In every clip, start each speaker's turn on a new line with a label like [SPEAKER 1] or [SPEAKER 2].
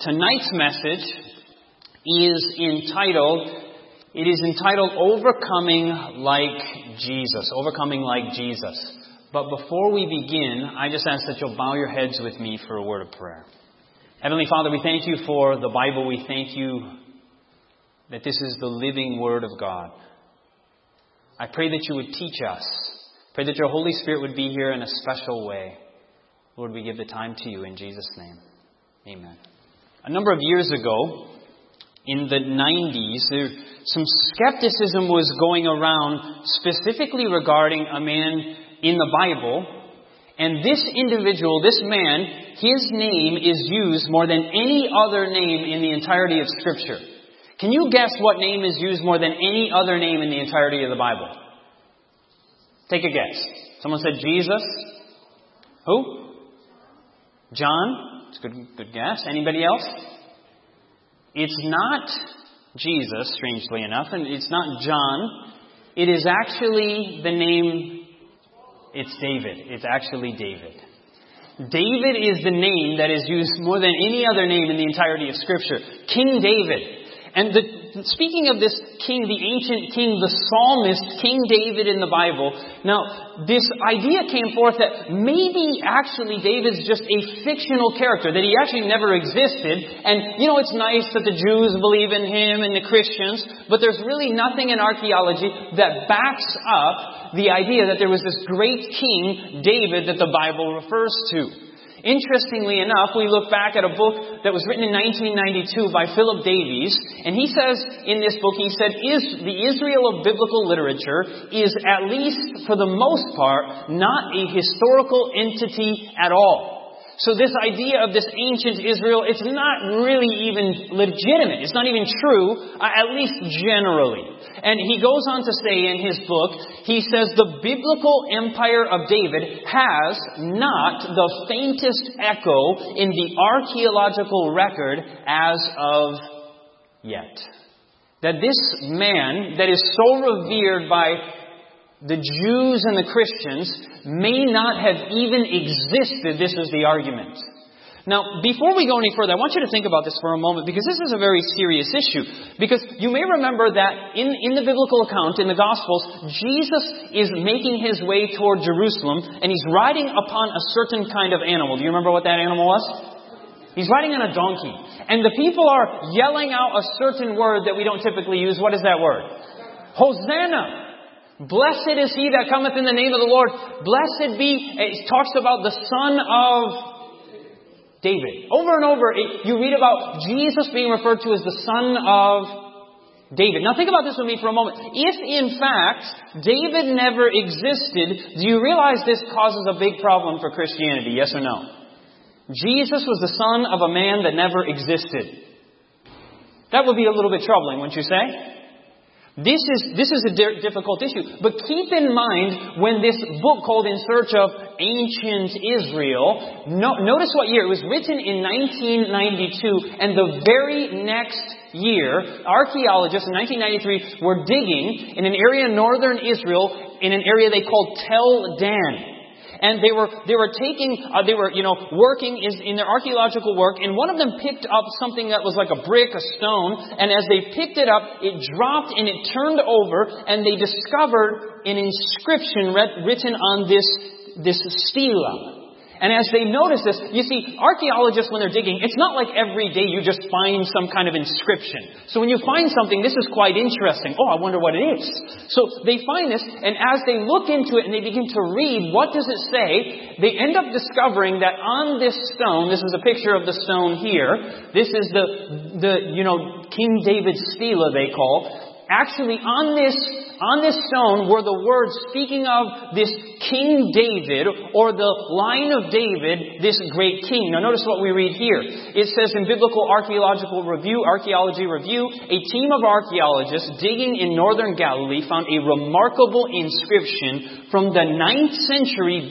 [SPEAKER 1] Tonight's message is entitled Overcoming Like Jesus. Overcoming Like Jesus. But before we begin, I just ask that you'll bow your heads with me for a word of prayer. Heavenly Father, we thank you for the Bible. We thank you that this is the living Word of God. I pray that you would teach us. Pray that your Holy Spirit would be here in a special way. Lord, we give the time to you in Jesus' name. Amen. A number of years ago, in the 90s, some skepticism was going around specifically regarding a man in the Bible. And this individual, this man, his name is used more than any other name in the entirety of Scripture. Can you guess what name is used more than any other name in the entirety of the Bible? Take a guess. Someone said Jesus. Who? John. It's a good guess. Anybody else? It's not Jesus, strangely enough, and it's not John. It is actually the name, it's David. It's actually David. David is the name that is used more than any other name in the entirety of Scripture. King David. And speaking of this king, the ancient king, the psalmist, King David in the Bible. Now, this idea came forth that maybe actually David's just a fictional character, that he actually never existed. And, it's nice that the Jews believe in him and the Christians, but there's really nothing in archaeology that backs up the idea that there was this great king, David, that the Bible refers to. Interestingly enough, we look back at a book that was written in 1992 by Philip Davies, and he says in this book, he said, the Israel of biblical literature is, at least for the most part, not a historical entity at all. So this idea of this ancient Israel, it's not really even legitimate. It's not even true, at least generally. And he goes on to say in his book, he says, the biblical empire of David has not the faintest echo in the archaeological record as of yet. That this man that is so revered by the Jews and the Christians may not have even existed. This is the argument. Now, before we go any further, I want you to think about this for a moment, because this is a very serious issue. Because you may remember that in the biblical account, in the Gospels, Jesus is making his way toward Jerusalem, and he's riding upon a certain kind of animal. Do you remember what that animal was? He's riding on a donkey. And the people are yelling out a certain word that we don't typically use. What is that word? Hosanna! Blessed is he that cometh in the name of the Lord. Blessed be, it talks about the son of David. Over and over, you read about Jesus being referred to as the son of David. Now think about this with me for a moment. If in fact David never existed, do you realize this causes a big problem for Christianity? Yes or no? Jesus was the son of a man that never existed. That would be a little bit troubling, wouldn't you say? This is a difficult issue. But keep in mind, when this book called In Search of Ancient Israel, notice what year. It was written in 1992, and the very next year, archaeologists in 1993 were digging in an area in northern Israel, in an area they called Tel Dan. And they were working in their archaeological work, and one of them picked up something that was like a brick, a stone, and as they picked it up, it dropped and it turned over, and they discovered an inscription written on this stela. And as they noticed this, you see, archaeologists, when they're digging, it's not like every day you just find some kind of inscription. So when you find something, this is quite interesting. Oh, I wonder what it is. So they find this, and as they look into it and they begin to read, what does it say? They end up discovering that on this stone, this is a picture of the stone here. This is the King David stela, they call. Actually, on this stone were the words speaking of this King David, or the line of David, this great king. Now notice what we read here. It says in Biblical Archaeology Review, a team of archaeologists digging in northern Galilee found a remarkable inscription from the 9th century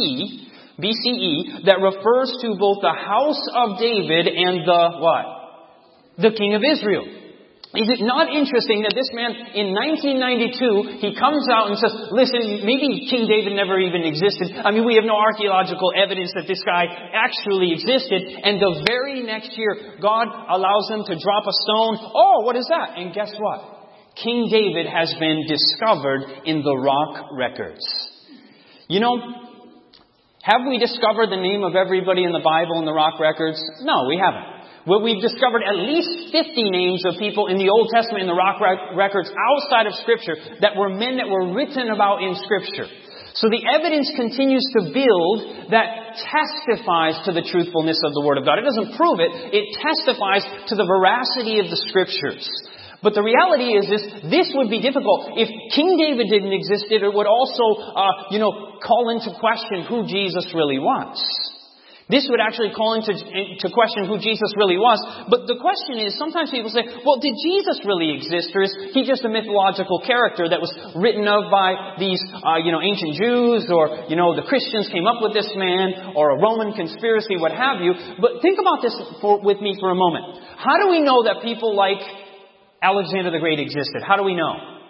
[SPEAKER 1] BCE that refers to both the house of David and the King of Israel. Is it not interesting that this man in 1992, he comes out and says, listen, maybe King David never even existed. I mean, we have no archaeological evidence that this guy actually existed. And the very next year, God allows him to drop a stone. Oh, what is that? And guess what? King David has been discovered in the rock records. You know, have we discovered the name of everybody in the Bible in the rock records? No, we haven't. Well, we've discovered at least 50 names of people in the Old Testament in the rock records outside of Scripture that were men that were written about in Scripture. So the evidence continues to build that testifies to the truthfulness of the Word of God. It doesn't prove it. It testifies to the veracity of the Scriptures. But the reality is this would be difficult. If King David didn't exist, it would also, call into question who Jesus really was. This would actually call into question who Jesus really was. But the question is, sometimes people say, well, did Jesus really exist? Or is he just a mythological character that was written of by these, ancient Jews? Or, the Christians came up with this man? Or a Roman conspiracy, what have you? But think about this with me for a moment. How do we know that people like Alexander the Great existed? How do we know?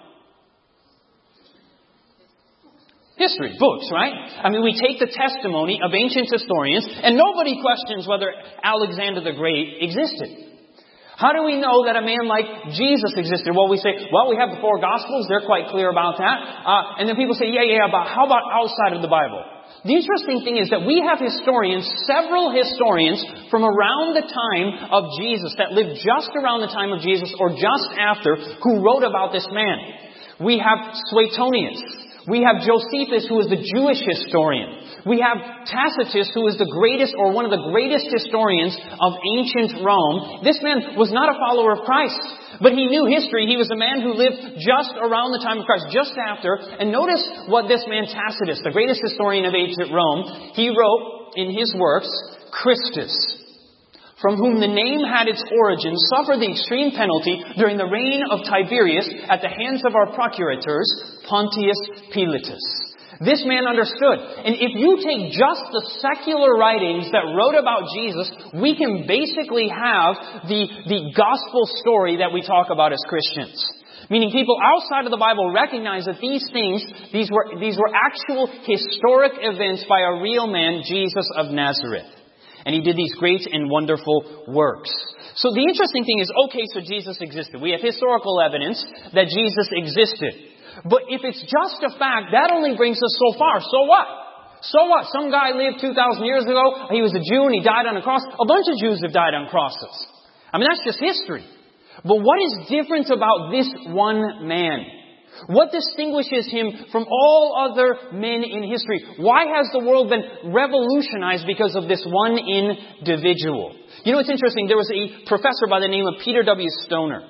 [SPEAKER 1] History, books, right? I mean, we take the testimony of ancient historians, and nobody questions whether Alexander the Great existed. How do we know that a man like Jesus existed? Well, we say, we have the 4 Gospels. They're quite clear about that. And then people say, but how about outside of the Bible? The interesting thing is that we have historians, several historians from around the time of Jesus that lived just around the time of Jesus or just after who wrote about this man. We have Suetonius. We have Josephus, who is the Jewish historian. We have Tacitus, who is the greatest or one of the greatest historians of ancient Rome. This man was not a follower of Christ, but he knew history. He was a man who lived just around the time of Christ, just after. And notice what this man Tacitus, the greatest historian of ancient Rome, he wrote in his works, Christus, from whom the name had its origin, suffered the extreme penalty during the reign of Tiberius at the hands of our procurators, Pontius Pilatus. This man understood. And if you take just the secular writings that wrote about Jesus, we can basically have the gospel story that we talk about as Christians. Meaning people outside of the Bible recognize that these were actual historic events by a real man, Jesus of Nazareth. And he did these great and wonderful works. So the interesting thing is, so Jesus existed. We have historical evidence that Jesus existed. But if it's just a fact, that only brings us so far. So what? So what? Some guy lived 2,000 years ago. He was a Jew and he died on a cross. A bunch of Jews have died on crosses. I mean, that's just history. But what is different about this one man? What distinguishes him from all other men in history? Why has the world been revolutionized because of this one individual? You know, it's interesting. There was a professor by the name of Peter W. Stoner.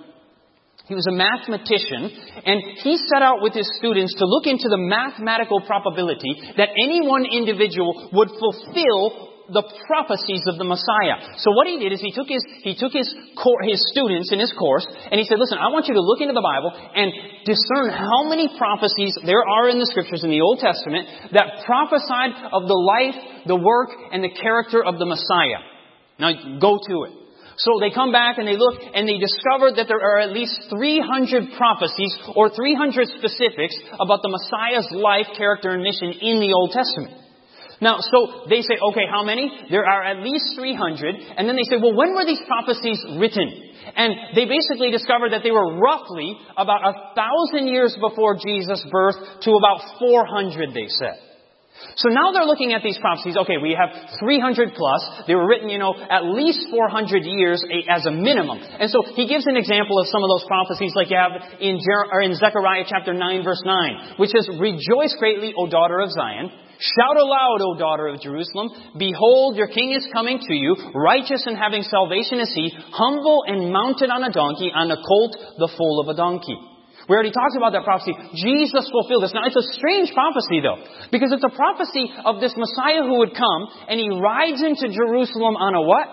[SPEAKER 1] He was a mathematician, and he set out with his students to look into the mathematical probability that any one individual would fulfill the prophecies of the Messiah. So what he did is he took his students in his course, and he said, listen, I want you to look into the Bible and discern how many prophecies there are in the Scriptures in the Old Testament that prophesied of the life, the work, and the character of the Messiah. Now, go to it. So they come back and they look and they discover that there are at least 300 prophecies or 300 specifics about the Messiah's life, character, and mission in the Old Testament. Now, so they say, how many? There are at least 300. And then they say, when were these prophecies written? And they basically discovered that they were roughly about 1,000 years before Jesus' birth to about 400, they said. So now they're looking at these prophecies. We have 300 plus. They were written, at least 400 years as a minimum. And so he gives an example of some of those prophecies like you have in Zechariah chapter 9, verse 9, which says, rejoice greatly, O daughter of Zion. Shout aloud, O daughter of Jerusalem. Behold, your king is coming to you, righteous and having salvation is he, humble and mounted on a donkey, on a colt, the foal of a donkey. We already talked about that prophecy. Jesus fulfilled this. Now, it's a strange prophecy, though, because it's a prophecy of this Messiah who would come, and he rides into Jerusalem on a what?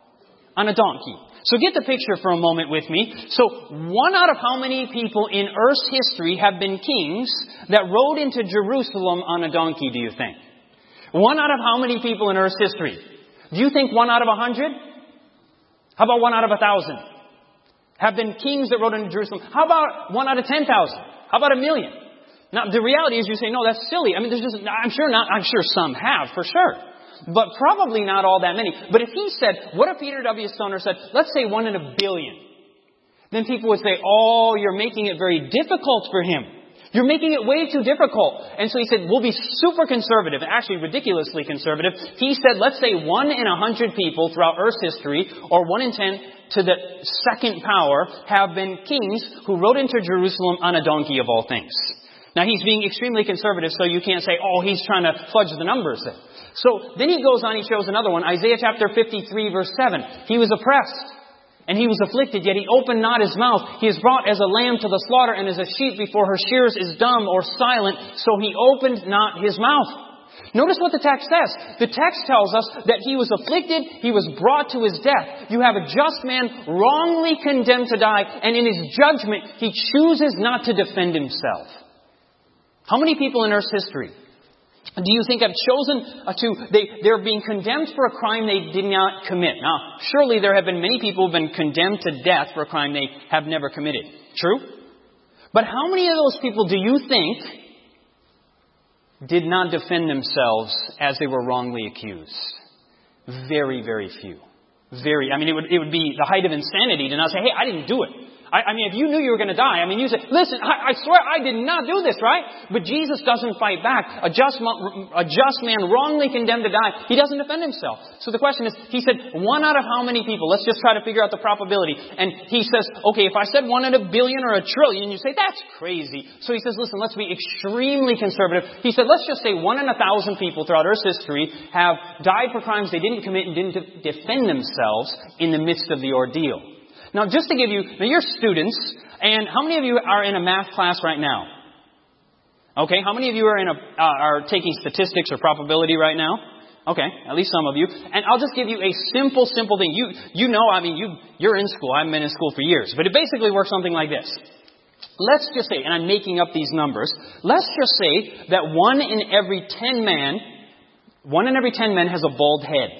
[SPEAKER 1] On a donkey. So get the picture for a moment with me. So one out of how many people in Earth's history have been kings that rode into Jerusalem on a donkey, do you think? One out of how many people in Earth's history? Do you think 1 out of 100? How about 1 out of 1,000? have been kings that rode into Jerusalem. How about 1 out of 10,000? How about 1 million? Now, the reality is you say, no, that's silly. I mean, I'm sure some have, for sure. But probably not all that many. But if he said, what if Peter W. Stoner said, let's say 1 in a billion? Then people would say, oh, you're making it very difficult for him. You're making it way too difficult. And so he said, we'll be super conservative, actually ridiculously conservative. He said, let's say 1 in 100 people throughout Earth's history, or 1 in 10 to the second power, have been kings who rode into Jerusalem on a donkey of all things. Now he's being extremely conservative, so you can't say, oh, he's trying to fudge the numbers there. So then he goes on, he shows another one. Isaiah chapter 53 verse 7. He was oppressed and he was afflicted, yet he opened not his mouth. He is brought as a lamb to the slaughter, and as a sheep before her shearers is dumb or silent, so he opened not his mouth. Notice what the text says. The text tells us that he was afflicted, he was brought to his death. You have a just man wrongly condemned to die, and in his judgment he chooses not to defend himself. How many people in Earth's history do you think have chosen they're being condemned for a crime they did not commit? Now, surely there have been many people who have been condemned to death for a crime they have never committed. True? But how many of those people do you think did not defend themselves as they were wrongly accused? Very, very few. It would be the height of insanity to not say, hey, I didn't do it. I mean, if you knew you were going to die, you say, listen, I swear I did not do this, right? But Jesus doesn't fight back. A just man wrongly condemned to die, he doesn't defend himself. So the question is, he said, 1 out of how many people? Let's just try to figure out the probability. And he says, okay, if I said 1 in a billion or a trillion, you say, that's crazy. So he says, listen, let's be extremely conservative. He said, let's just say 1 in 1,000 people throughout Earth's history have died for crimes they didn't commit and didn't defend themselves in the midst of the ordeal. Now, just to give you, you're students, and how many of you are in a math class right now? Okay, how many of you are taking statistics or probability right now? Okay, at least some of you. And I'll just give you a simple thing. You're in school. I've been in school for years. But it basically works something like this. Let's just say, and I'm making up these numbers, let's just say that 1 in every 10 men has a bald head.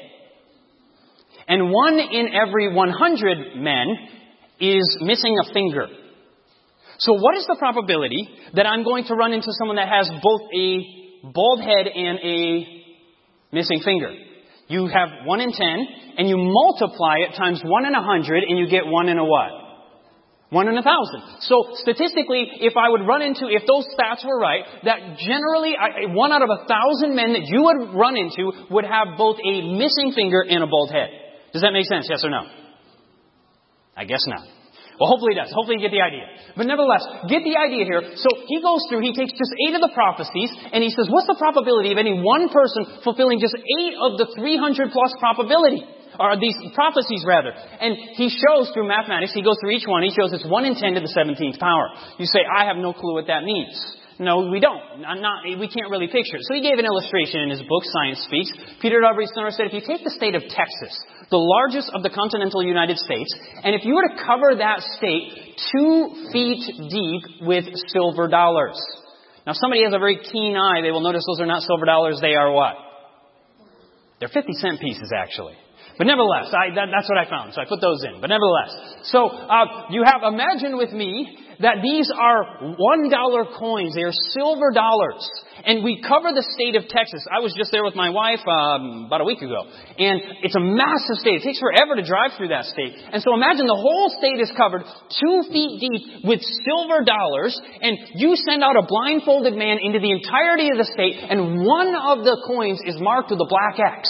[SPEAKER 1] And 1 in every 100 men is missing a finger. So what is the probability that I'm going to run into someone that has both a bald head and a missing finger? You have 1 in 10, and you multiply it times 1 in 100, and you get 1 in a what? 1 in 1,000. So statistically, if those stats were right, that generally 1 out of 1,000 men that you would run into would have both a missing finger and a bald head. Does that make sense? Yes or no? I guess not. Well, hopefully it does. Hopefully you get the idea. But nevertheless, get the idea here. So he goes through, he takes just 8 of the prophecies, and he says, what's the probability of any one person fulfilling just 8 of the 300 plus probability? Or these prophecies, rather. And he shows through mathematics, he goes through each one, he shows it's 1 in 10 to the 17th power. You say, I have no clue what that means. No, we don't. We can't really picture it. So he gave an illustration in his book, Science Speaks. Peter W. Stoner said, if you take the state of Texas, the largest of the continental United States, and if you were to cover that state 2 feet deep with silver dollars. Now, if somebody has a very keen eye, they will notice those are not silver dollars, they are what? They're 50-cent pieces, actually. But nevertheless, that's what I found, so I put those in. But nevertheless, so imagine with me that these are $1 coins. They are silver dollars. And we cover the state of Texas. I was just there with my wife about a week ago. And it's a massive state. It takes forever to drive through that state. And so imagine the whole state is covered 2 feet deep with silver dollars. And you send out a blindfolded man into the entirety of the state. And one of the coins is marked with a black X.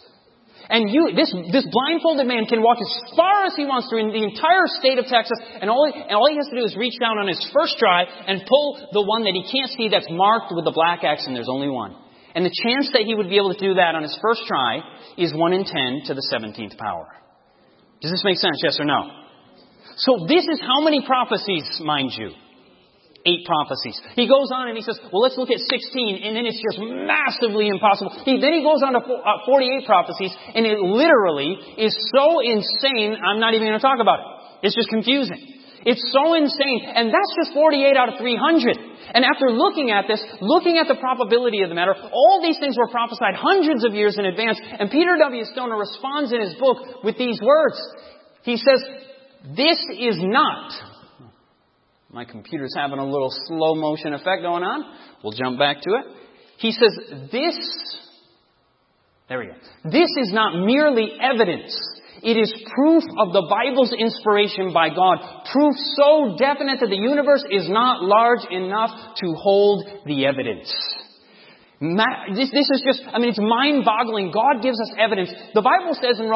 [SPEAKER 1] And this blindfolded man can walk as far as he wants to in the entire state of Texas, and all he has to do is reach down on his first try and pull the one that he can't see that's marked with the black X, and there's only one. And the chance that he would be able to do that on his first try is 1 in 10 to the 17th power. Does this make sense, yes or no? So this is how many prophecies, mind you? 8 prophecies. He goes on and he says, well, let's look at 16, and then it's just massively impossible. Then he goes on to 48 prophecies, and it literally is so insane, I'm not even going to talk about it. It's just confusing. It's so insane, and that's just 48 out of 300. And after looking at this, looking at the probability of the matter, all these things were prophesied hundreds of years in advance, and Peter W. Stoner responds in his book with these words. He says, this is not... My computer's having a little slow motion effect going on. We'll jump back to it. He says, there we go. This is not merely evidence. It is proof of the Bible's inspiration by God. Proof so definite that the universe is not large enough to hold the evidence. This is just, it's mind-boggling. God gives us evidence. The Bible says in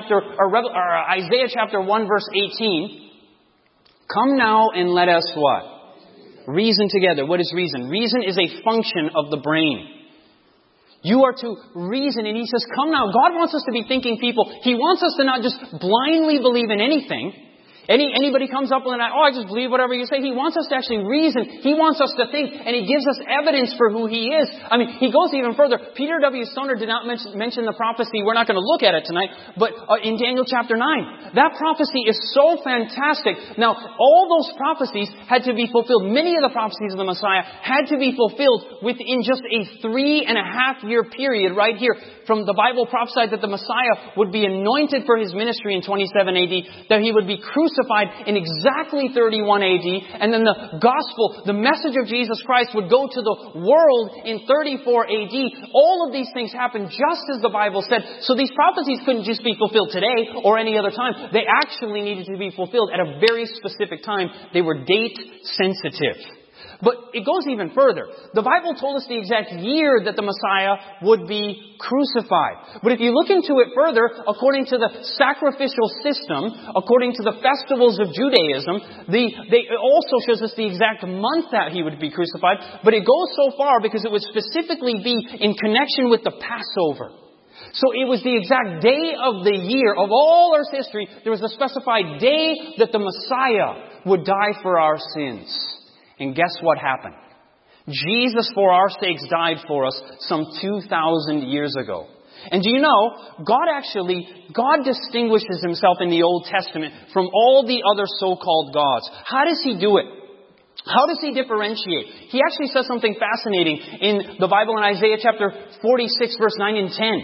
[SPEAKER 1] Isaiah chapter 1 verse 18, come now and let us what? Reason together. What is reason? Reason is a function of the brain. You are to reason, and He says, come now. God wants us to be thinking people. He wants us to not just blindly believe in anything. Anybody comes up with I just believe whatever you say. He wants us to actually reason. He wants us to think, and He gives us evidence for who He is. He goes even further. Peter W. Stoner did not mention the prophecy. We're not going to look at it tonight, but in Daniel chapter 9. That prophecy is so fantastic. Now, all those prophecies had to be fulfilled. Many of the prophecies of the Messiah had to be fulfilled within just a 3.5-year period right here. From the Bible prophesied that the Messiah would be anointed for His ministry in 27 AD, that He would be crucified in exactly 31 AD, and then the gospel, the message of Jesus Christ would go to the world in 34 AD. All of these things happened just as the Bible said. So these prophecies couldn't just be fulfilled today or any other time. They actually needed to be fulfilled at a very specific time. They were date sensitive. But it goes even further. The Bible told us the exact year that the Messiah would be crucified. But if you look into it further, according to the sacrificial system, according to the festivals of Judaism, it also shows us the exact month that He would be crucified. But it goes so far because it would specifically be in connection with the Passover. So it was the exact day of the year of all Earth's history. There was a specified day that the Messiah would die for our sins. And guess what happened? Jesus, for our sakes, died for us some 2,000 years ago. And do you know, God distinguishes Himself in the Old Testament from all the other so-called gods. How does He do it? How does He differentiate? He actually says something fascinating in the Bible in Isaiah chapter 46, verse 9 and 10.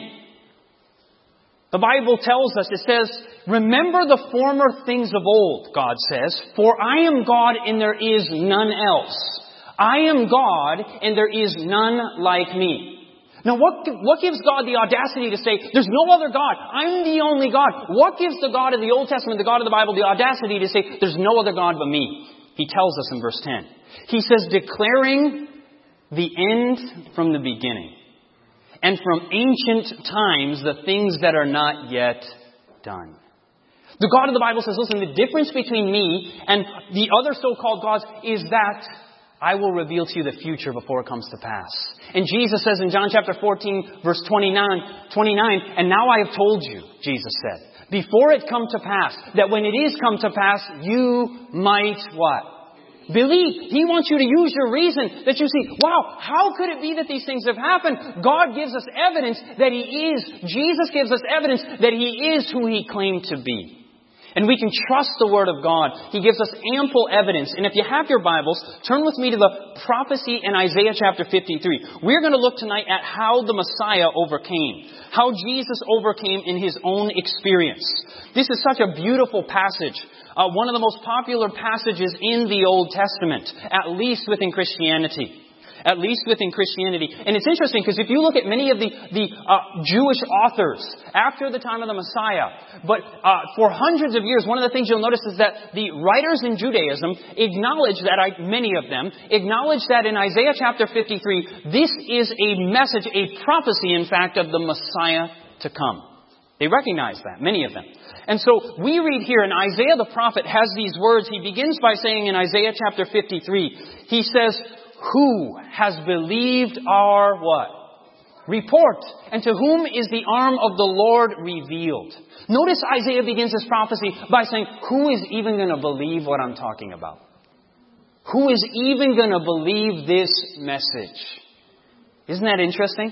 [SPEAKER 1] The Bible tells us, it says, remember the former things of old, God says, for I am God and there is none else. I am God and there is none like me. Now what gives God the audacity to say, there's no other God, I'm the only God? What gives the God of the Old Testament, the God of the Bible, the audacity to say, there's no other God but me? He tells us in verse 10. He says, declaring the end from the beginning, and from ancient times the things that are not yet done. The God of the Bible says, listen, the difference between me and the other so-called gods is that I will reveal to you the future before it comes to pass. And Jesus says in John chapter 14, verse 29, and now I have told you, Jesus said, before it come to pass, that when it is come to pass, you might what? Believe. He wants you to use your reason, that you see, wow, how could it be that these things have happened? God gives us evidence that He is. Jesus gives us evidence that He is who He claimed to be. And we can trust the Word of God. He gives us ample evidence. And if you have your Bibles, turn with me to the prophecy in Isaiah chapter 53. We're going to look tonight at how the Messiah overcame. How Jesus overcame in His own experience. This is such a beautiful passage. One of the most popular passages in the Old Testament, at least within Christianity. At least within Christianity. And it's interesting because if you look at many of the Jewish authors after the time of the Messiah, but for hundreds of years, one of the things you'll notice is that the writers in Judaism acknowledge that, many of them, acknowledge that in Isaiah chapter 53, this is a message, a prophecy, in fact, of the Messiah to come. They recognize that, many of them. And so we read here, and Isaiah the prophet has these words. He begins by saying in Isaiah chapter 53, he says, who has believed our what? Report. And to whom is the arm of the Lord revealed? Notice Isaiah begins his prophecy by saying, who is even going to believe what I'm talking about? Who is even going to believe this message? Isn't that interesting?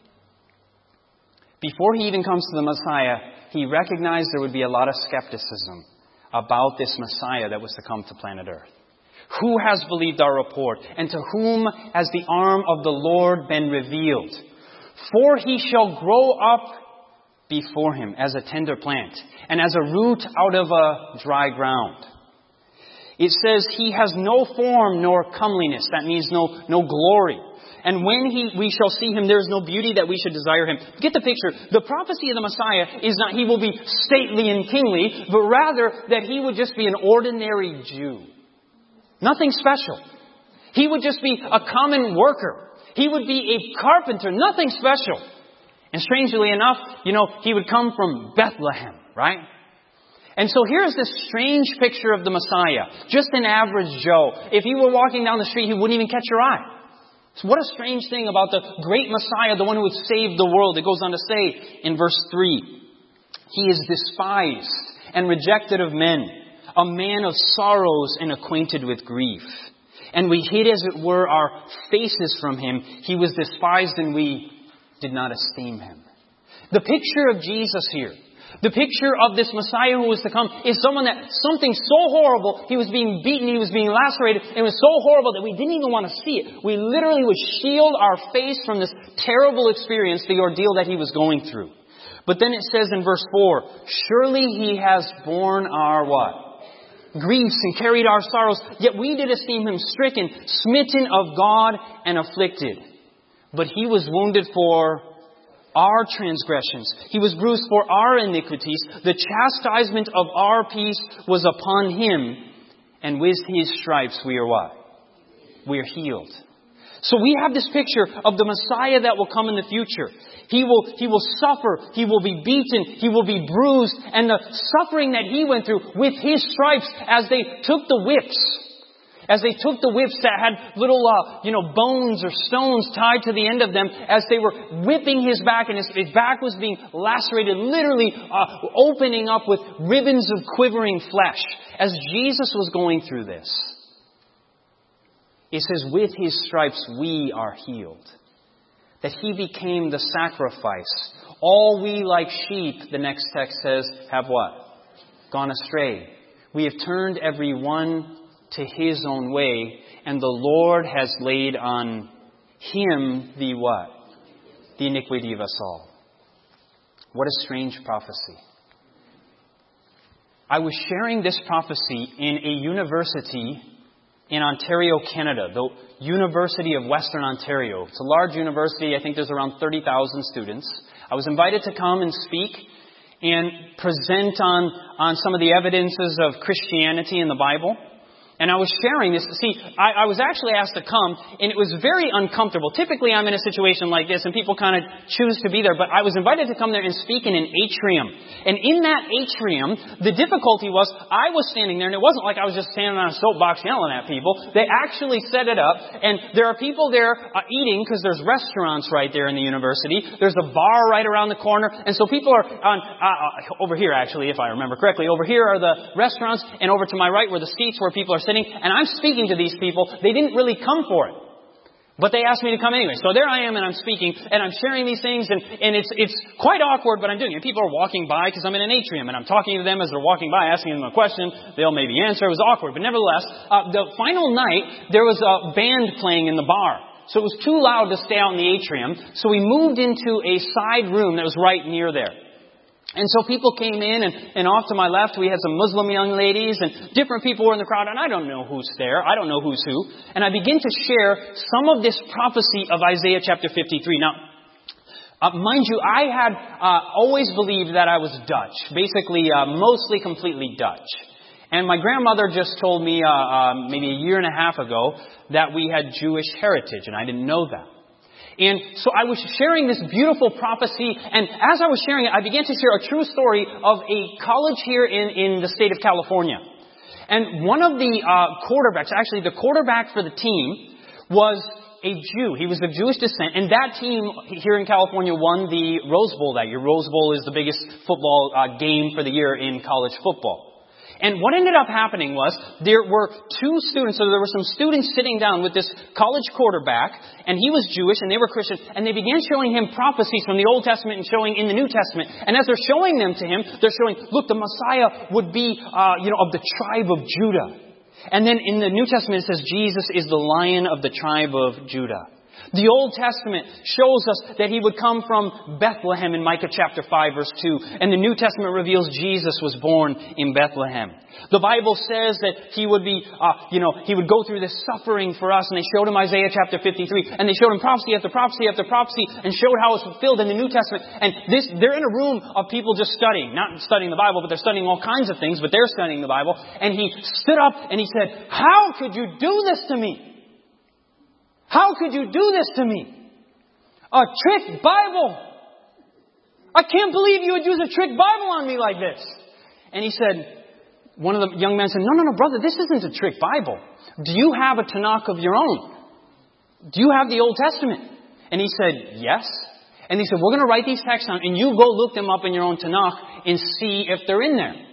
[SPEAKER 1] Before he even comes to the Messiah, he recognized there would be a lot of skepticism about this Messiah that was to come to planet Earth. Who has believed our report? And to whom has the arm of the Lord been revealed? For he shall grow up before him as a tender plant and as a root out of a dry ground. It says he has no form nor comeliness. That means no glory. And when we shall see him, there is no beauty that we should desire him. Get the picture. The prophecy of the Messiah is not he will be stately and kingly, but rather that he would just be an ordinary Jew. Nothing special. He would just be a common worker. He would be a carpenter. Nothing special. And strangely enough, he would come from Bethlehem, right? And so here's this strange picture of the Messiah. Just an average Joe. If he were walking down the street, he wouldn't even catch your eye. So what a strange thing about the great Messiah, the one who would save the world. It goes on to say in verse 3, he is despised and rejected of men, a man of sorrows and acquainted with grief. And we hid, as it were, our faces from him. He was despised and we did not esteem him. The picture of Jesus here, the picture of this Messiah who was to come, is something so horrible, he was being beaten, he was being lacerated, and it was so horrible that we didn't even want to see it. We literally would shield our face from this terrible experience, the ordeal that he was going through. But then it says in verse 4, surely he has borne our what? Griefs and carried our sorrows, yet we did esteem him stricken, smitten of God and afflicted. But he was wounded for our transgressions. He was bruised for our iniquities. The chastisement of our peace was upon him. And with his stripes we are what? We are healed. So we have this picture of the Messiah that will come in the future. He will suffer. He will be beaten. He will be bruised. And the suffering that he went through with his stripes as they took the whips. As they took the whips that had little, bones or stones tied to the end of them, as they were whipping his back, and his back was being lacerated, literally opening up with ribbons of quivering flesh. As Jesus was going through this, it says, with his stripes we are healed. That he became the sacrifice. All we like sheep, the next text says, have what? Gone astray. We have turned every one to his own way, and the Lord has laid on him the what? The iniquity of us all. What a strange prophecy. I was sharing this prophecy in a university in Ontario, Canada, the University of Western Ontario. It's a large university. I think there's around 30,000 students. I was invited to come and speak and present on some of the evidences of Christianity in the Bible. And I was sharing this. See, I was actually asked to come, and it was very uncomfortable. Typically, I'm in a situation like this, and people kind of choose to be there. But I was invited to come there and speak in an atrium. And in that atrium, the difficulty was, I was standing there, and it wasn't like I was just standing on a soapbox yelling at people. They actually set it up, and there are people there eating, because there's restaurants right there in the university. There's a bar right around the corner. And so people are over here, actually, if I remember correctly. Over here are the restaurants, and over to my right were the seats where people are sitting, and I'm speaking to these people. They didn't really come for it, but they asked me to come anyway. So there I am, and I'm speaking, and I'm sharing these things, and it's quite awkward, but I'm doing it. People are walking by because I'm in an atrium, and I'm talking to them as they're walking by, asking them a question. They'll maybe answer. It was awkward, but nevertheless, the final night there was a band playing in the bar. So it was too loud to stay out in the atrium. So we moved into a side room that was right near there. And so people came in, and off to my left, we had some Muslim young ladies, and different people were in the crowd, and I don't know who's there. I don't know who's who. And I begin to share some of this prophecy of Isaiah chapter 53. Now, mind you, I had always believed that I was Dutch, basically mostly completely Dutch. And my grandmother just told me maybe a year and a half ago that we had Jewish heritage, and I didn't know that. And so I was sharing this beautiful prophecy, and as I was sharing it, I began to share a true story of a college here in the state of California. And one of the quarterbacks, actually the quarterback for the team, was a Jew. He was of Jewish descent, and that team here in California won the Rose Bowl that year. Rose Bowl is the biggest football game for the year in college football. And what ended up happening was there were two students, so there were some students sitting down with this college quarterback, and he was Jewish and they were Christian, and they began showing him prophecies from the Old Testament and showing in the New Testament. And as they're showing them to him, they're showing, look, the Messiah would be, of the tribe of Judah. And then in the New Testament it says Jesus is the Lion of the tribe of Judah. The Old Testament shows us that He would come from Bethlehem in Micah chapter 5 verse 2. And the New Testament reveals Jesus was born in Bethlehem. The Bible says that He would be, He would go through this suffering for us. And they showed Him Isaiah chapter 53. And they showed Him prophecy after prophecy after prophecy and showed how it's fulfilled in the New Testament. And they're in a room of people just studying. Not studying the Bible, but they're studying all kinds of things, but they're studying the Bible. And He stood up and He said, "How could you do this to me? How could you do this to me? A trick Bible. I can't believe you would use a trick Bible on me like this." And he said, one of the young men said, No, brother, this isn't a trick Bible. Do you have a Tanakh of your own? Do you have the Old Testament? And he said, yes. And he said, we're going to write these texts down and you go look them up in your own Tanakh and see if they're in there.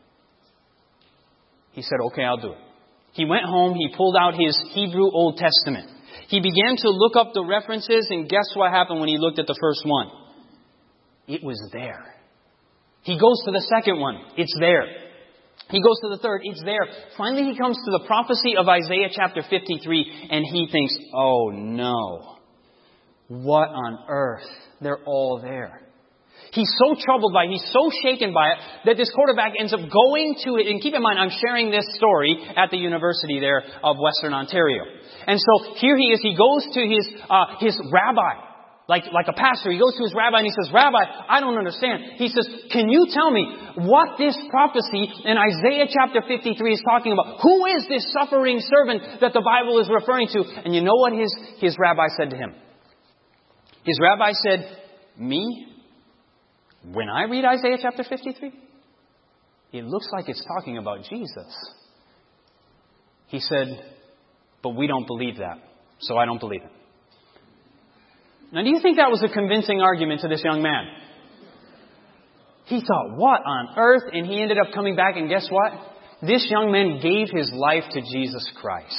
[SPEAKER 1] He said, okay, I'll do it. He went home, he pulled out his Hebrew Old Testament. He began to look up the references, and guess what happened when he looked at the first one? It was there. He goes to the second one. It's there. He goes to the third. It's there. Finally, he comes to the prophecy of Isaiah chapter 53, and he thinks, oh no. What on earth? They're all there. He's so troubled by it, he's so shaken by it, that this quarterback ends up going to it. And keep in mind, I'm sharing this story at the university there of Western Ontario. And so here he is, he goes to his rabbi, like a pastor. He goes to his rabbi and he says, Rabbi, I don't understand. He says, can you tell me what this prophecy in Isaiah chapter 53 is talking about? Who is this suffering servant that the Bible is referring to? And you know what his rabbi said to him? His rabbi said, me? When I read Isaiah chapter 53, it looks like it's talking about Jesus. He said, but we don't believe that, so I don't believe it. Now, do you think that was a convincing argument to this young man? He thought, what on earth? And he ended up coming back, and guess what? This young man gave his life to Jesus Christ.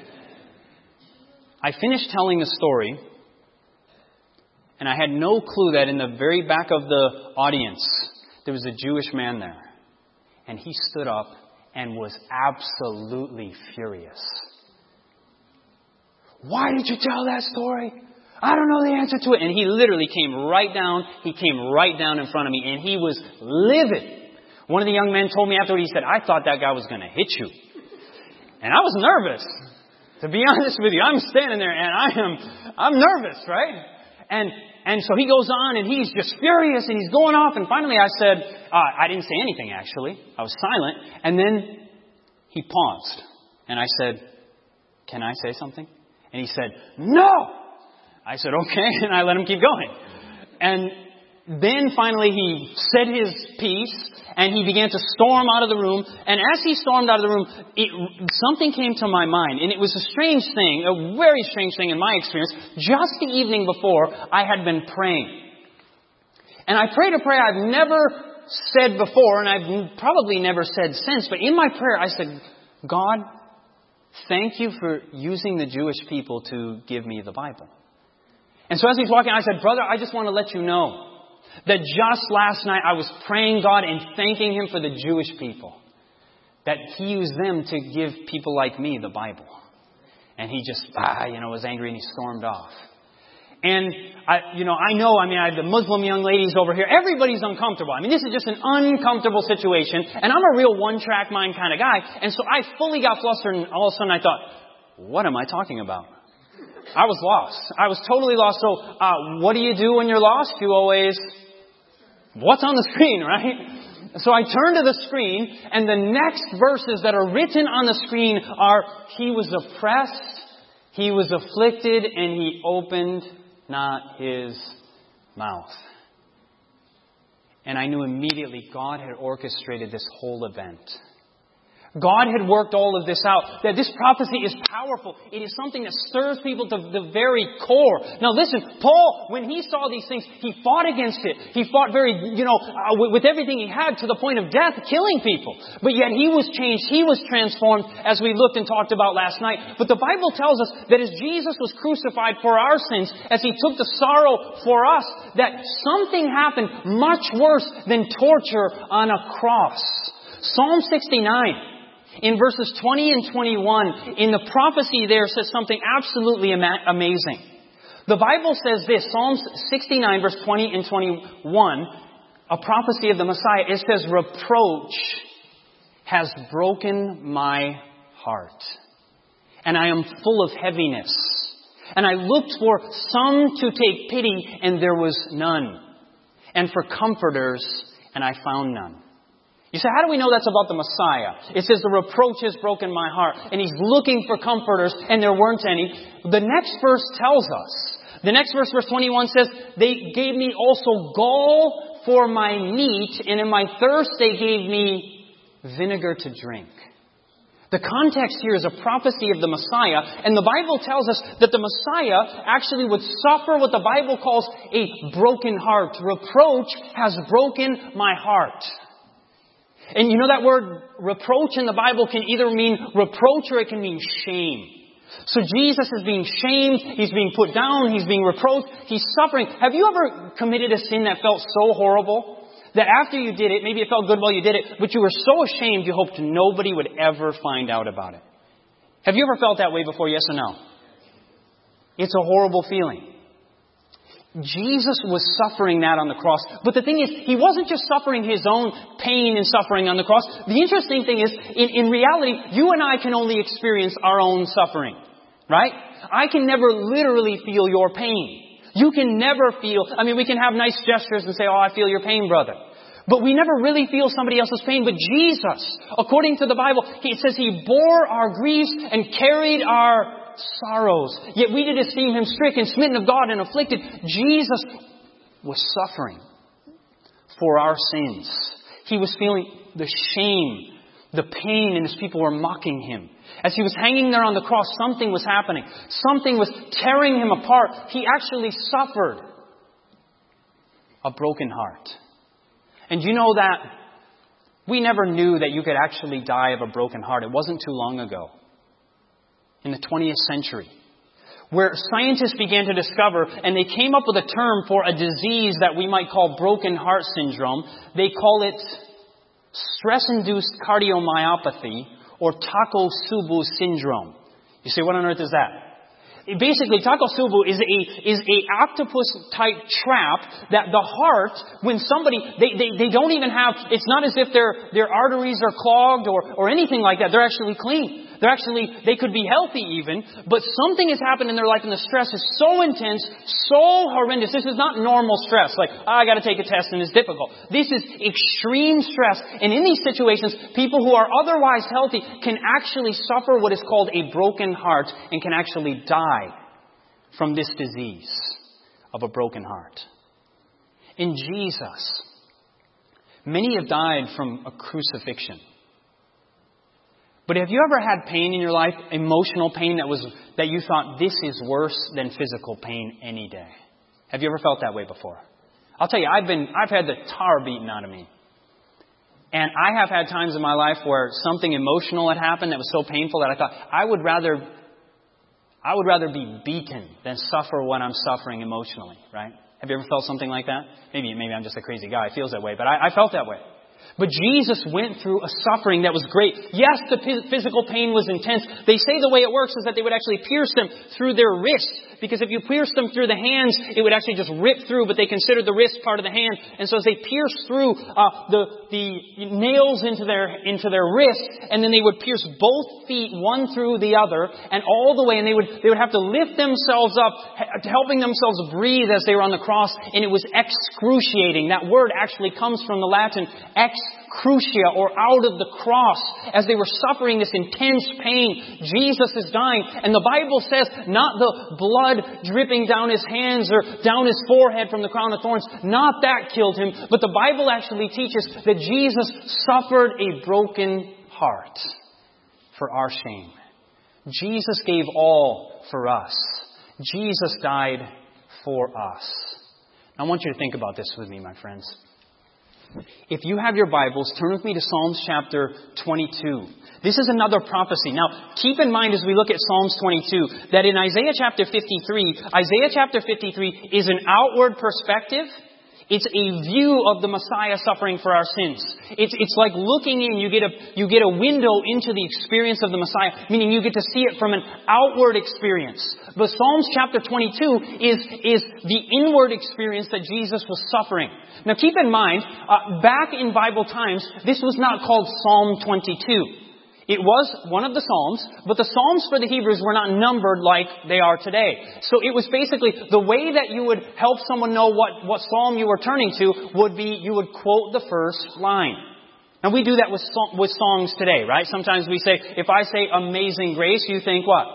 [SPEAKER 1] I finished telling the story, and I had no clue that in the very back of the audience, there was a Jewish man there. And he stood up and was absolutely furious. Why did you tell that story? I don't know the answer to it. And he literally came right down. He came right down in front of me. And he was livid. One of the young men told me afterward, he said, I thought that guy was going to hit you. And I was nervous. To be honest with you, I'm standing there and I'm nervous, right? And so he goes on and he's just furious and he's going off. And finally I said, I didn't say anything actually. I was silent. And then he paused. And I said, can I say something? And he said, no! I said, okay. And I let him keep going. And then finally he said his piece and he began to storm out of the room. And as he stormed out of the room, something came to my mind. And it was a strange thing, a very strange thing in my experience. Just the evening before, I had been praying. And I prayed a prayer I've never said before, and I've probably never said since. But in my prayer, I said, God, thank you for using the Jewish people to give me the Bible. And so as he's walking, I said, brother, I just want to let you know that just last night I was praying God and thanking Him for the Jewish people. That He used them to give people like me the Bible. And he just, was angry and he stormed off. And I have the Muslim young ladies over here. Everybody's uncomfortable. I mean, this is just an uncomfortable situation. And I'm a real one-track mind kind of guy. And so I fully got flustered and all of a sudden I thought, what am I talking about? I was lost. I was totally lost. So what do you do when you're lost? You always, what's on the screen, right? So I turned to the screen, and the next verses that are written on the screen are, He was oppressed, He was afflicted, and He opened not His mouth. And I knew immediately God had orchestrated this whole event. God had worked all of this out. That this prophecy is powerful. It is something that stirs people to the very core. Now listen, Paul, when he saw these things, he fought against it. He fought with everything he had to the point of death, killing people. But yet he was changed. He was transformed as we looked and talked about last night. But the Bible tells us that as Jesus was crucified for our sins, as He took the sorrow for us, that something happened much worse than torture on a cross. Psalm 69. In verses 20 and 21, in the prophecy there says something absolutely amazing. The Bible says this, Psalms 69 verse 20 and 21, a prophecy of the Messiah. It says, reproach has broken my heart, and I am full of heaviness. And I looked for some to take pity, and there was none. And for comforters, and I found none. You say, how do we know that's about the Messiah? It says the reproach has broken my heart. And He's looking for comforters, and there weren't any. The next verse tells us. The next verse, verse 21 says, they gave me also gall for my meat, and in my thirst they gave me vinegar to drink. The context here is a prophecy of the Messiah, and the Bible tells us that the Messiah actually would suffer what the Bible calls a broken heart. Reproach has broken my heart. And you know that word reproach in the Bible can either mean reproach or it can mean shame. So Jesus is being shamed, He's being put down, He's being reproached, He's suffering. Have you ever committed a sin that felt so horrible that after you did it, maybe it felt good while you did it, but you were so ashamed you hoped nobody would ever find out about it? Have you ever felt that way before, yes or no? It's a horrible feeling. Jesus was suffering that on the cross. But the thing is, He wasn't just suffering His own pain and suffering on the cross. The interesting thing is, in reality, you and I can only experience our own suffering. Right? I can never literally feel your pain. You can never feel, we can have nice gestures and say, oh, I feel your pain, brother. But we never really feel somebody else's pain. But Jesus, according to the Bible, it says He bore our griefs and carried our sorrows. Yet we did esteem Him stricken, smitten of God, and afflicted. Jesus was suffering for our sins. He was feeling the shame, the pain, and His people were mocking Him. As He was hanging there on the cross, something was happening. Something was tearing Him apart. He actually suffered a broken heart. And you know that we never knew that you could actually die of a broken heart. It wasn't too long ago, in the 20th century, where scientists began to discover, and they came up with a term for a disease that we might call broken heart syndrome. They call it stress-induced cardiomyopathy, or Takotsubo syndrome. You say, what on earth is that? Basically, Takotsubo is a octopus-type trap that the heart, when somebody, they don't even have, it's not as if their arteries are clogged or anything like that. They're actually clean. They could be healthy even, but something has happened in their life and the stress is so intense, so horrendous. This is not normal stress, like, I got to take a test and it's difficult. This is extreme stress. And in these situations, people who are otherwise healthy can actually suffer what is called a broken heart and can actually die from this disease of a broken heart. In Jesus, many have died from a crucifixion. But have you ever had pain in your life, emotional pain that you thought, this is worse than physical pain any day? Have you ever felt that way before? I'll tell you, I've had the tar beaten out of me. And I have had times in my life where something emotional had happened that was so painful that I thought, I would rather be beaten than suffer what I'm suffering emotionally, right? Have you ever felt something like that? Maybe I'm just a crazy guy who feels that way, but I felt that way. But Jesus went through a suffering that was great. Yes, the physical pain was intense. They say the way it works is that they would actually pierce them through their wrist. Because if you pierce them through the hands, it would actually just rip through, but they considered the wrist part of the hand. And so as they pierced through the nails into their wrist, and then they would pierce both feet, one through the other, and all the way, and they would have to lift themselves up, helping themselves breathe as they were on the cross, and it was excruciating. That word actually comes from the Latin excrucia, or out of the cross. As they were suffering this intense pain, Jesus is dying, and the Bible says not the blood dripping down His hands or down His forehead from the crown of thorns, not that killed Him, but the Bible actually teaches that Jesus suffered a broken heart for our shame. Jesus gave all for us. Jesus died for us. I want you to think about this with me, my friends. If you have your Bibles, turn with me to Psalms chapter 22. This is another prophecy. Now, keep in mind as we look at Psalms 22 that in Isaiah chapter 53 is an outward perspective. It's a view of the Messiah suffering for our sins. It's like looking in. You get a window into the experience of the Messiah, meaning you get to see it from an outward experience. But Psalms chapter 22 is the inward experience that Jesus was suffering. Now keep in mind, back in Bible times, this was not called Psalm 22. It was one of the Psalms, but the Psalms for the Hebrews were not numbered like they are today. So it was basically the way that you would help someone know what Psalm you were turning to would be you would quote the first line. And we do that with songs today, right? Sometimes we say, if I say Amazing Grace, you think what?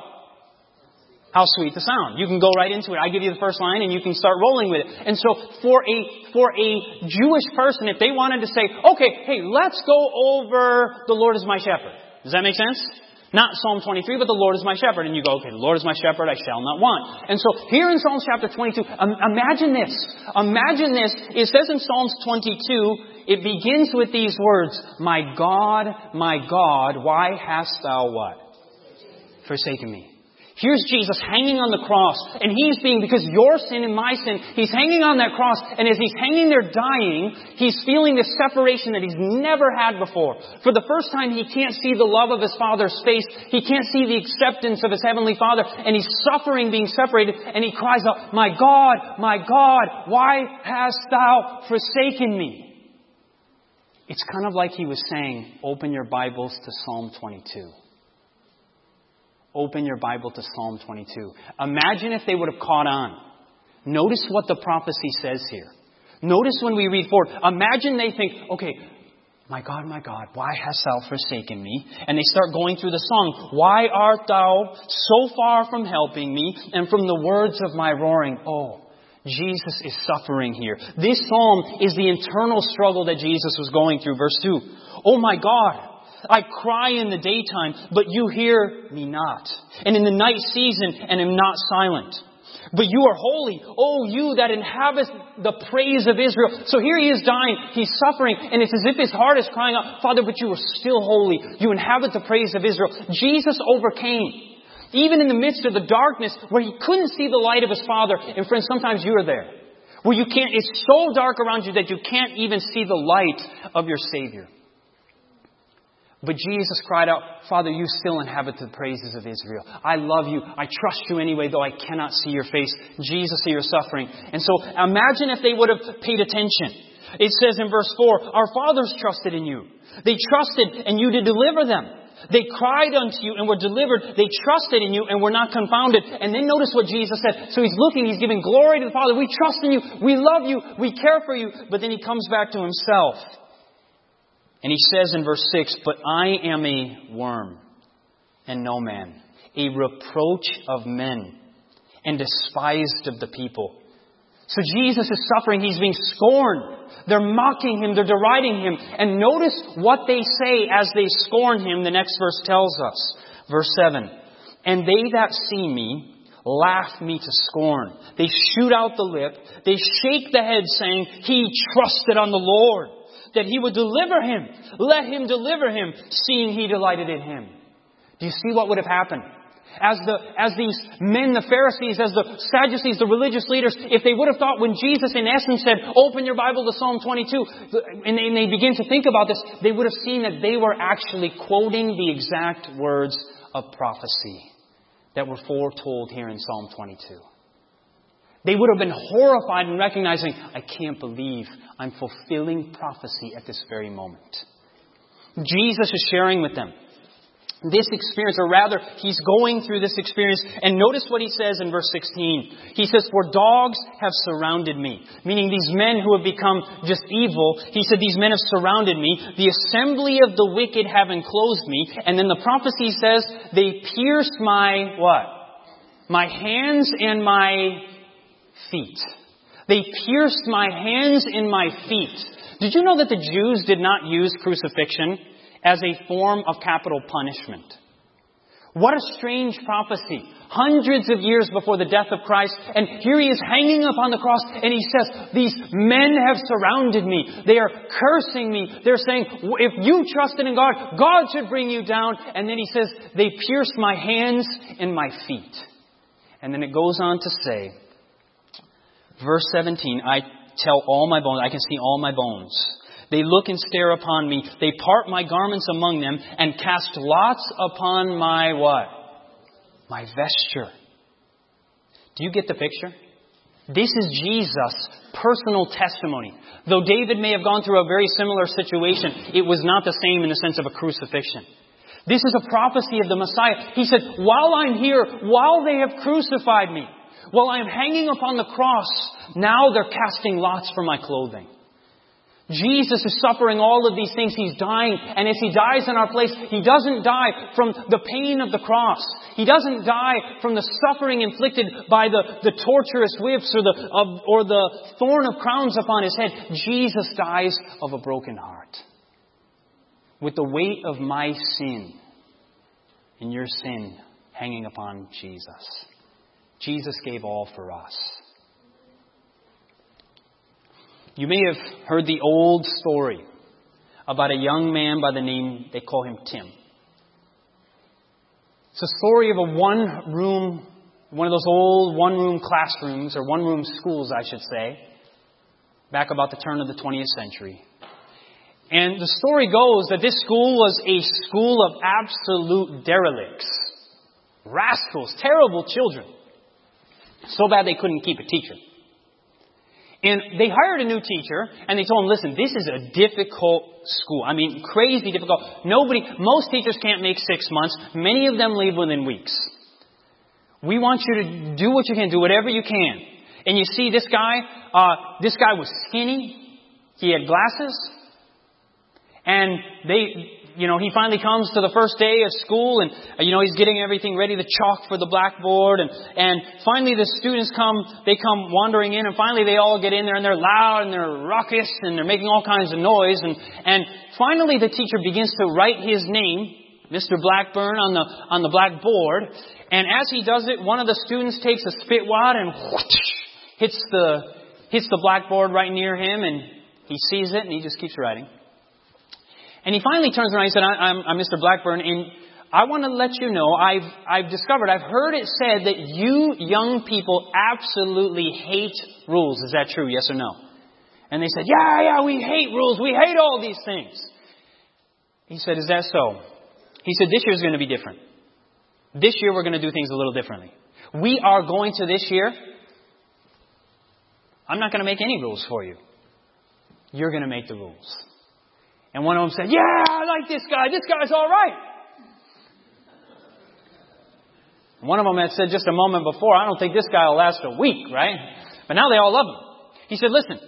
[SPEAKER 1] How sweet the sound. You can go right into it. I give you the first line and you can start rolling with it. And so for a Jewish person, if they wanted to say, okay, hey, let's go over the Lord is my shepherd. Does that make sense? Not Psalm 23, but the Lord is my shepherd. And you go, okay, the Lord is my shepherd, I shall not want. And so here in Psalms chapter 22, imagine this. Imagine this. It says in Psalms 22, it begins with these words, my God, why hast thou what? Forsaken me. Here's Jesus hanging on the cross, and He's because your sin and my sin, He's hanging on that cross, and as He's hanging there dying, He's feeling this separation that He's never had before. For the first time, He can't see the love of His Father's face. He can't see the acceptance of His Heavenly Father, and He's suffering being separated, and He cries out, my God, why hast Thou forsaken me? It's kind of like He was saying, open your Bibles to Psalm 22. Open your Bible to Psalm 22. Imagine if they would have caught on. Notice what the prophecy says here. Notice when we read forward. Imagine they think, okay, my God, why hast thou forsaken me? And they start going through the song. Why art thou so far from helping me and from the words of my roaring? Oh, Jesus is suffering here. This psalm is the internal struggle that Jesus was going through. Verse 2. Oh my God. I cry in the daytime, but you hear me not. And in the night season, and am not silent. But you are holy, O you that inhabit the praise of Israel. So here He is dying, He's suffering, and it's as if His heart is crying out, Father, but you are still holy. You inhabit the praise of Israel. Jesus overcame. Even in the midst of the darkness, where He couldn't see the light of His Father. And friends, sometimes you are there. Where it's so dark around you that you can't even see the light of your Savior. But Jesus cried out, Father, you still inhabit the praises of Israel. I love you. I trust you anyway, though I cannot see your face. Jesus, you're suffering. And so imagine if they would have paid attention. It says in verse 4, our fathers trusted in you. They trusted and you did deliver them. They cried unto you and were delivered. They trusted in you and were not confounded. And then notice what Jesus said. So He's looking, He's giving glory to the Father. We trust in you. We love you. We care for you. But then He comes back to Himself. And He says in verse 6, but I am a worm and no man, a reproach of men and despised of the people. So Jesus is suffering. He's being scorned. They're mocking Him. They're deriding Him. And notice what they say as they scorn Him. The next verse tells us. Verse 7. And they that see me laugh me to scorn. They shoot out the lip. They shake the head saying, He trusted on the Lord, that He would deliver him. Let Him deliver him, seeing He delighted in Him. Do you see what would have happened? As these men, the Pharisees, as the Sadducees, the religious leaders, if they would have thought when Jesus in essence said, open your Bible to Psalm 22, and they begin to think about this, they would have seen that they were actually quoting the exact words of prophecy that were foretold here in Psalm 22. They would have been horrified in recognizing, I can't believe I'm fulfilling prophecy at this very moment. Jesus is sharing with them this experience, or rather, He's going through this experience. And notice what He says in verse 16. He says, for dogs have surrounded me. Meaning these men who have become just evil. He said, these men have surrounded me. The assembly of the wicked have enclosed me. And then the prophecy says, they pierced my, what? My hands and my feet. They pierced my hands and my feet. Did you know that the Jews did not use crucifixion as a form of capital punishment? What a strange prophecy. Hundreds of years before the death of Christ. And here He is hanging up on the cross. And He says, these men have surrounded me. They are cursing me. They're saying, if you trusted in God, God should bring you down. And then He says, they pierced my hands and my feet. And then it goes on to say, verse 17, I tell all my bones. I can see all my bones. They look and stare upon me. They part my garments among them and cast lots upon my what? My vesture. Do you get the picture? This is Jesus' personal testimony. Though David may have gone through a very similar situation, it was not the same in the sense of a crucifixion. This is a prophecy of the Messiah. He said, while I'm here, while they have crucified me, while I'm hanging upon the cross, now they're casting lots for my clothing. Jesus is suffering all of these things. He's dying. And as He dies in our place, He doesn't die from the pain of the cross. He doesn't die from the suffering inflicted by the torturous whips or the thorn of crowns upon His head. Jesus dies of a broken heart. With the weight of my sin and your sin hanging upon Jesus. Jesus gave all for us. You may have heard the old story about a young man by the name, they call him Tim. It's a story of a one of those old one-room classrooms, or one-room schools, I should say, back about the turn of the 20th century. And the story goes that this school was a school of absolute derelicts, rascals, terrible children. So bad they couldn't keep a teacher. And they hired a new teacher, and they told him, listen, this is a difficult school. I mean, crazy difficult. Most teachers can't make 6 months. Many of them leave within weeks. We want you to do what you can, do whatever you can. And you see this guy was skinny. He had glasses. And he finally comes to the first day of school and, he's getting everything ready, the chalk for the blackboard. And finally the students come wandering in, and finally they all get in there, and they're loud and they're raucous and they're making all kinds of noise. And finally the teacher begins to write his name, Mr. Blackburn, on the blackboard. And as he does it, one of the students takes a spit wad and hits the blackboard right near him, and he sees it and he just keeps writing. And he finally turns around and he said, I'm Mr. Blackburn, and I want to let you know, I've heard it said that you young people absolutely hate rules. Is that true? Yes or no? And they said, yeah, we hate rules. We hate all these things. He said, is that so? He said, this year's going to be different. This year we're going to do things a little differently. We are going to this year, I'm not going to make any rules for you. You're going to make the rules. And one of them said, yeah, I like this guy. This guy's all right. One of them had said just a moment before, I don't think this guy will last a week, right? But now they all love him. He said, listen,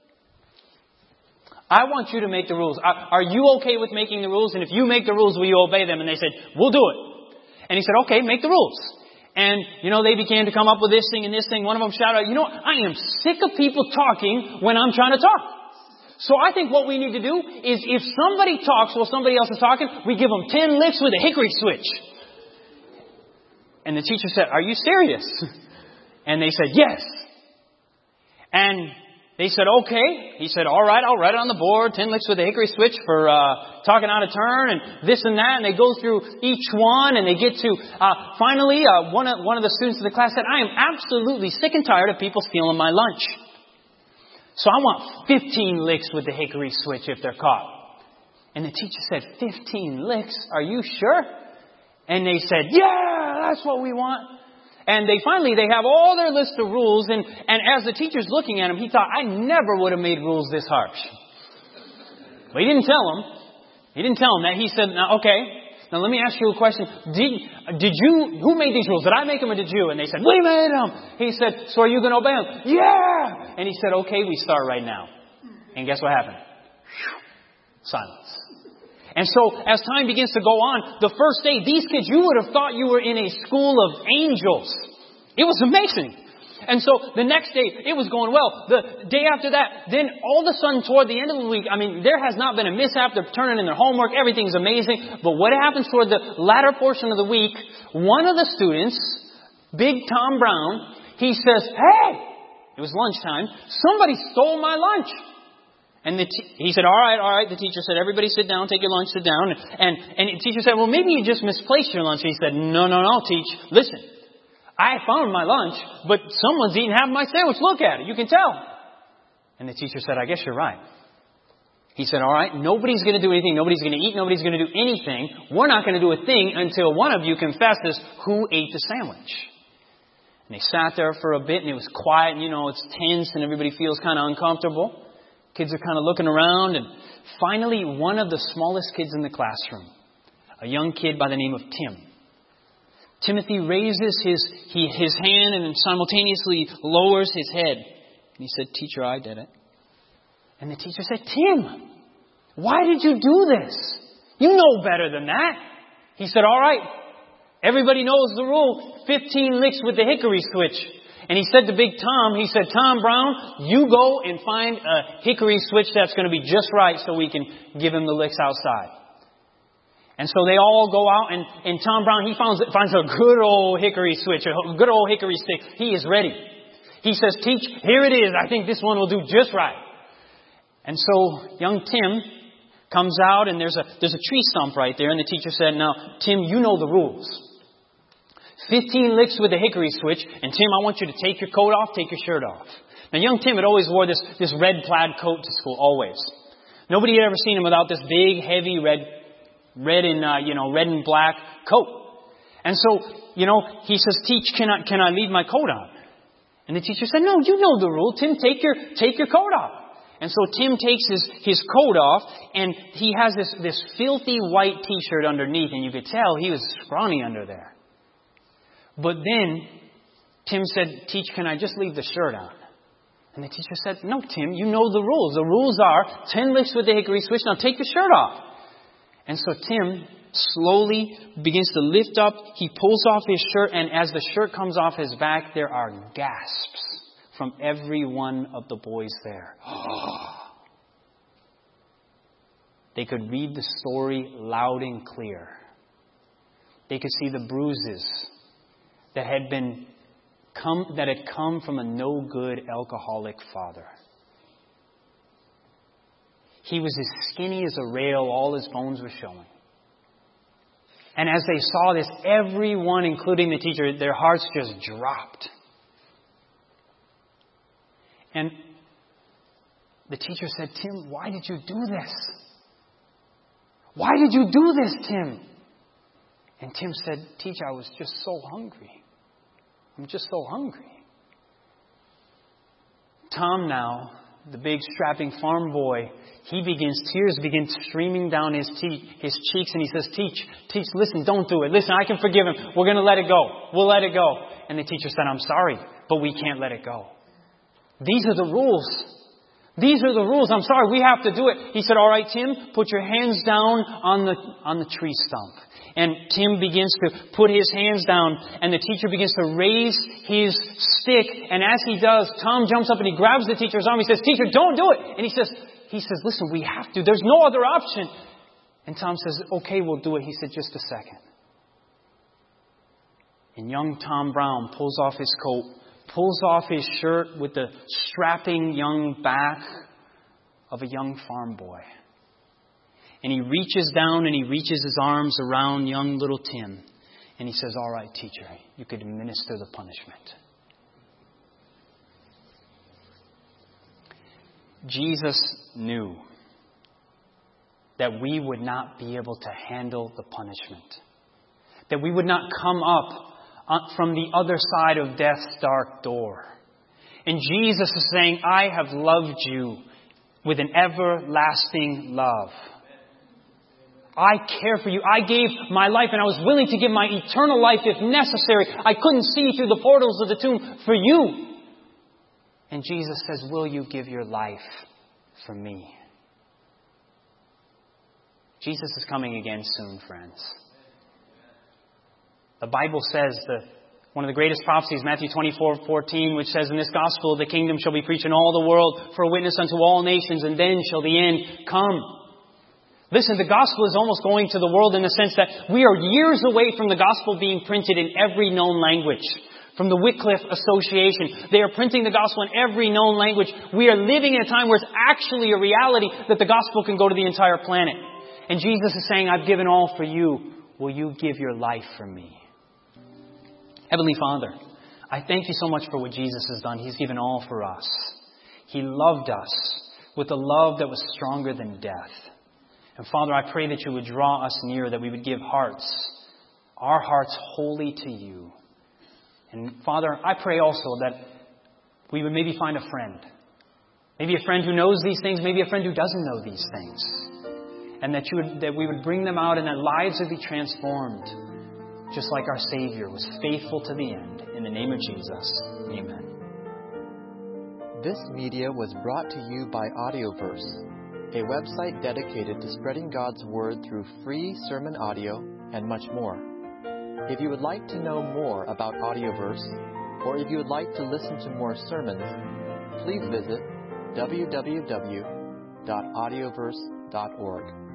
[SPEAKER 1] I want you to make the rules. Are you okay with making the rules? And if you make the rules, will you obey them? And they said, we'll do it. And he said, okay, make the rules. And, they began to come up with this thing and this thing. One of them shouted out, I am sick of people talking when I'm trying to talk. So I think what we need to do is if somebody talks while somebody else is talking, we give them 10 licks with a hickory switch. And the teacher said, are you serious? And they said, yes. And they said, okay. He said, all right, I'll write it on the board, 10 licks with a hickory switch for talking out of turn and this and that. And they go through each one and they get to, finally, one of the students in the class said, I am absolutely sick and tired of people stealing my lunch. So I want 15 licks with the hickory switch if they're caught. And the teacher said, 15 licks? Are you sure? And they said, yeah, that's what we want. And they have all their list of rules. And as the teacher's looking at him, he thought, I never would have made rules this harsh. But he didn't tell him. He didn't tell him that. He said, now, okay. Now let me ask you a question. Who made these rules? Did I make them or did you? And they said, we made them. He said, so are you going to obey them? Yeah. And he said, okay, we start right now. And guess what happened? Silence. And so as time begins to go on, the first day, these kids, you would have thought you were in a school of angels. It was amazing. And so the next day, it was going well. The day after that, then all of a sudden toward the end of the week, there has not been a mishap. They're turning in their homework. Everything's amazing. But what happens toward the latter portion of the week, one of the students, Big Tom Brown, he says, hey, it was lunchtime, somebody stole my lunch. And he said, all right. The teacher said, everybody sit down, take your lunch, sit down. And the teacher said, well, maybe you just misplaced your lunch. He said, no, teach. Listen. I found my lunch, but someone's eating half my sandwich. Look at it. You can tell. And the teacher said, I guess you're right. He said, all right, nobody's going to do anything. Nobody's going to eat. Nobody's going to do anything. We're not going to do a thing until one of you confesses who ate the sandwich. And they sat there for a bit, and it was quiet. And, it's tense, and everybody feels kind of uncomfortable. Kids are kind of looking around. And finally, one of the smallest kids in the classroom, a young kid by the name of Tim. Timothy raises his hand and simultaneously lowers his head. And he said, Teacher, I did it. And the teacher said, Tim, why did you do this? You know better than that. He said, all right, everybody knows the rule, 15 licks with the hickory switch. And he said to Big Tom, he said, Tom Brown, you go and find a hickory switch that's going to be just right so we can give him the licks outside. And so they all go out, and Tom Brown, he finds a good old hickory switch, a good old hickory stick. He is ready. He says, Teach, here it is. I think this one will do just right. And so young Tim comes out, and there's a tree stump right there. And the teacher said, now, Tim, you know the rules. 15 licks with the hickory switch. And Tim, I want you to take your coat off, take your shirt off. Now, young Tim had always wore this red plaid coat to school, always. Nobody had ever seen him without this big, heavy red and black coat. And so, he says, Teach, can I leave my coat on? And the teacher said, no, you know the rule. Tim, take your coat off. And so Tim takes his coat off, and he has this filthy white T-shirt underneath, and you could tell he was scrawny under there. But then Tim said, Teach, can I just leave the shirt on? And the teacher said, no, Tim, you know the rules. The rules are 10 licks with the hickory switch. Now take the shirt off. And so Tim slowly begins to lift up. He pulls off his shirt, and as the shirt comes off his back, there are gasps from every one of the boys there. They could read the story loud and clear. They could see the bruises that had come from a no-good alcoholic father. He was as skinny as a rail. All his bones were showing. And as they saw this, everyone, including the teacher, their hearts just dropped. And the teacher said, Tim, why did you do this? Why did you do this, Tim? And Tim said, Teacher, I was just so hungry. I'm just so hungry. Tom now, the big strapping farm boy, tears begin streaming down his cheeks, and he says, Teach, listen, don't do it. Listen, I can forgive him. We're going to let it go. We'll let it go. And the teacher said, I'm sorry, but we can't let it go. These are the rules. These are the rules. I'm sorry, we have to do it. He said, all right, Tim, put your hands down on the tree stump. And Tim begins to put his hands down, and the teacher begins to raise his stick. And as he does, Tom jumps up and he grabs the teacher's arm. He says, Teacher, don't do it. And he says, listen, we have to. There's no other option. And Tom says, okay, we'll do it. He said, just a second. And young Tom Brown pulls off his coat, pulls off his shirt with the strapping young back of a young farm boy. And he reaches down and he reaches his arms around young little Tim. And he says, all right, teacher, you could administer the punishment. Jesus knew that we would not be able to handle the punishment. That we would not come up from the other side of death's dark door. And Jesus is saying, I have loved you with an everlasting love. I care for you. I gave my life, and I was willing to give my eternal life if necessary. I couldn't see through the portals of the tomb for you. And Jesus says, will you give your life for me? Jesus is coming again soon, friends. The Bible says one of the greatest prophecies, Matthew 24:14, which says, in this gospel the kingdom shall be preached in all the world for a witness unto all nations, and then shall the end come. Listen, the gospel is almost going to the world in the sense that we are years away from the gospel being printed in every known language. From the Wycliffe Association, they are printing the gospel in every known language. We are living in a time where it's actually a reality that the gospel can go to the entire planet. And Jesus is saying, I've given all for you. Will you give your life for me? Heavenly Father, I thank you so much for what Jesus has done. He's given all for us. He loved us with a love that was stronger than death. And Father, I pray that you would draw us near, that we would give our hearts wholly to you. And Father, I pray also that we would maybe find a friend. Maybe a friend who knows these things, maybe a friend who doesn't know these things. And that we would bring them out and that lives would be transformed, just like our Savior was faithful to the end. In the name of Jesus, amen.
[SPEAKER 2] This media was brought to you by Audioverse, a website dedicated to spreading God's Word through free sermon audio and much more. If you would like to know more about Audioverse, or if you would like to listen to more sermons, please visit www.audioverse.org.